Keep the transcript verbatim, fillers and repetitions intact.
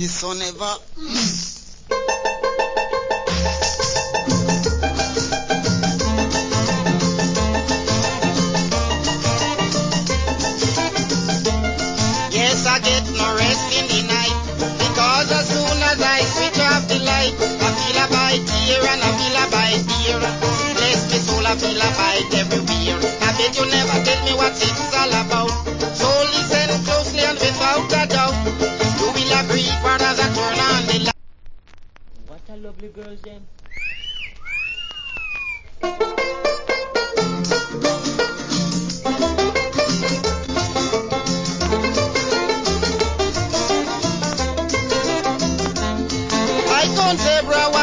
the sun ever. Yes, I get no rest in the night, because as soon as I switch off the light, I feel a bite here and I feel a bite there. Bless me soul, I feel a bite everywhere. I bet you never tell me what it's all about. So listen closely and without a doubt, you will agree, brothers, I turn on the light. What a lovely girl, then. I don't zebra